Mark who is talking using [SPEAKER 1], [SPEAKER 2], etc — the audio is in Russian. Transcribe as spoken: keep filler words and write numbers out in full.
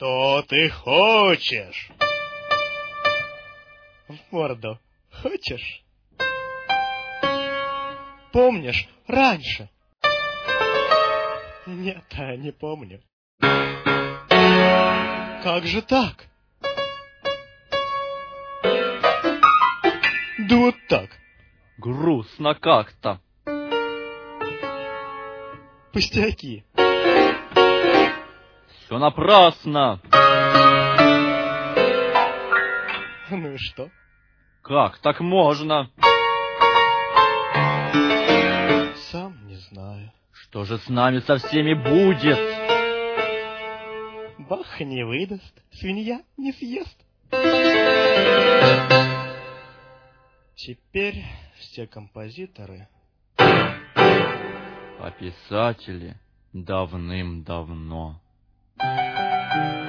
[SPEAKER 1] Что ты хочешь? В морду хочешь? Помнишь раньше? Нет, не помню. Как же так? Да вот так.
[SPEAKER 2] Грустно как-то.
[SPEAKER 1] Пустяки.
[SPEAKER 2] Все напрасно.
[SPEAKER 1] Ну и что?
[SPEAKER 2] Как так можно?
[SPEAKER 1] Сам не знаю.
[SPEAKER 2] Что же с нами со всеми будет?
[SPEAKER 1] Бах не выдаст, свинья не съест. Теперь все композиторы...
[SPEAKER 2] А писатели давным-давно.